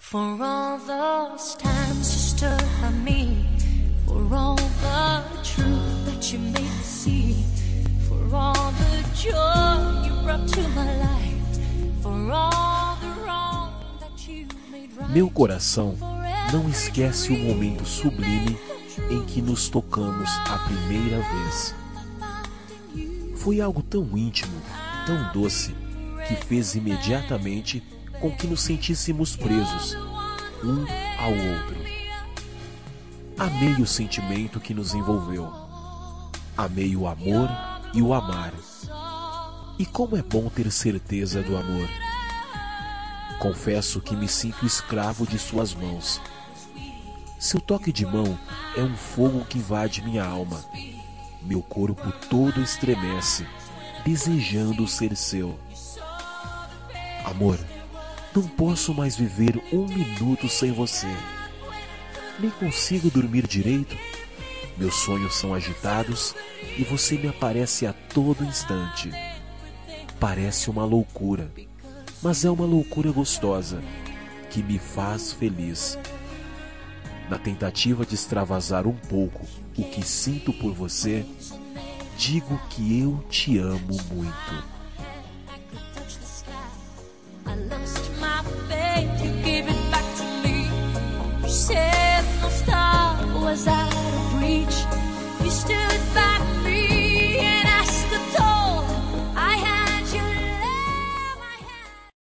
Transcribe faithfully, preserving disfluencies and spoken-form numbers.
For all those times you stood by me, for all the truth that you made me see, for all the joy you brought to my life, for all the wrong that you made right. Meu coração não esquece o momento sublime em que nos tocamos a primeira vez. Foi algo tão íntimo, tão doce, que fez imediatamente com que nos sentíssemos presos, um ao outro. Amei o sentimento que nos envolveu. Amei o amor e o amar. E como é bom ter certeza do amor. Confesso que me sinto escravo de suas mãos. Seu toque de mão é um fogo que invade minha alma. Meu corpo todo estremece, desejando ser seu. Amor, não posso mais viver um minuto sem você. Nem consigo dormir direito. Meus sonhos são agitados e você me aparece a todo instante. Parece uma loucura, mas é uma loucura gostosa, que me faz feliz. Na tentativa de extravasar um pouco o que sinto por você, digo que eu te amo muito. I lost my faith, you gave it back to me. You said no star was I.